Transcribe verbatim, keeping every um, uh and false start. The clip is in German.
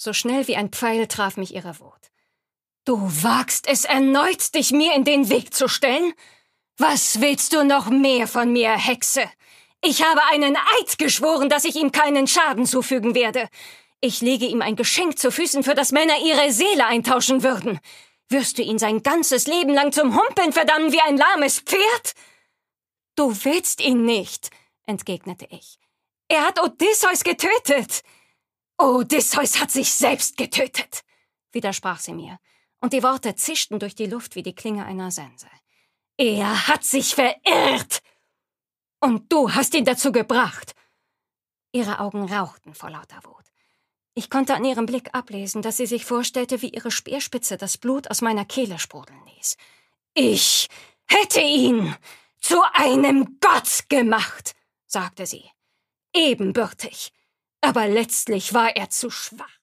So schnell wie ein Pfeil traf mich ihre Wut. »Du wagst es erneut, dich mir in den Weg zu stellen? Was willst du noch mehr von mir, Hexe? Ich habe einen Eid geschworen, dass ich ihm keinen Schaden zufügen werde. Ich lege ihm ein Geschenk zu Füßen, für das Männer ihre Seele eintauschen würden. Wirst du ihn sein ganzes Leben lang zum Humpeln verdammen wie ein lahmes Pferd?« »Du willst ihn nicht«, entgegnete ich. »Er hat Odysseus getötet.« »Odysseus hat sich selbst getötet«, widersprach sie mir, und die Worte zischten durch die Luft wie die Klinge einer Sense. »Er hat sich verirrt! Und du hast ihn dazu gebracht!« Ihre Augen rauchten vor lauter Wut. Ich konnte an ihrem Blick ablesen, dass sie sich vorstellte, wie ihre Speerspitze das Blut aus meiner Kehle sprudeln ließ. »Ich hätte ihn zu einem Gott gemacht«, sagte sie. »Ebenbürtig. Aber letztlich war er zu schwach.